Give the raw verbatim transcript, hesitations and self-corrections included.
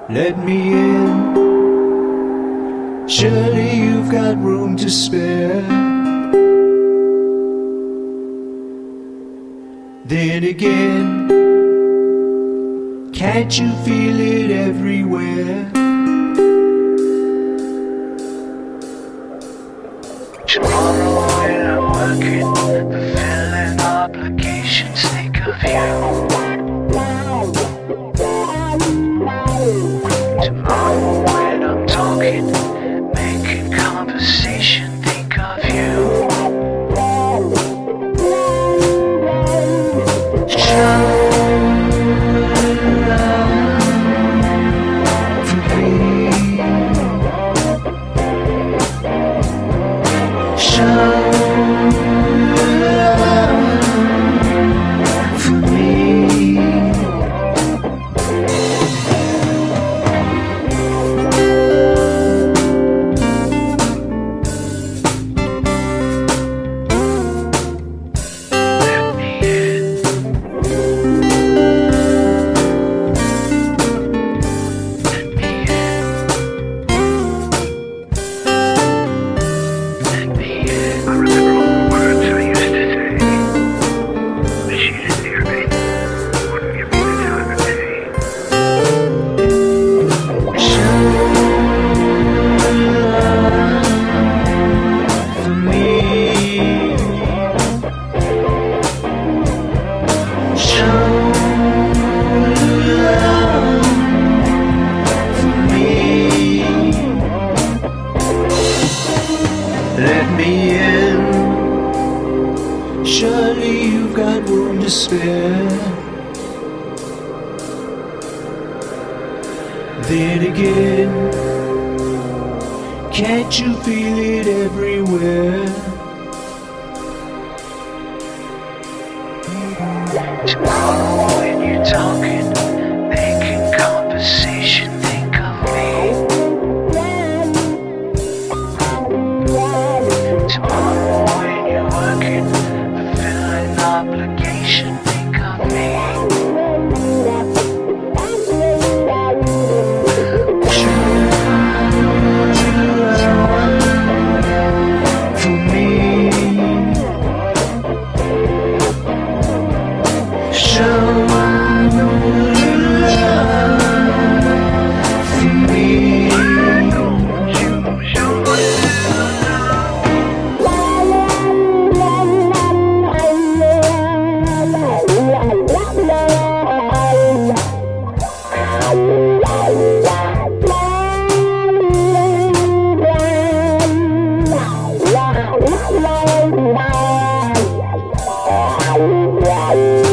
Let me in. Surely you've got room to spare. Then again, can't you feel it everywhere? Tomorrow when I'm working, fulfilling obligations, think of you. Tomorrow when I'm talking, making conversation, think of you. Show love for me. Show love for me. Let me in. Surely you've got room to spare. Then again, can't you feel it everywhere? Tomorrow when you're talking, making conversation, think of me. Tomorrow when you're working, fulfilling obligation, think of me. For me. Show Wow.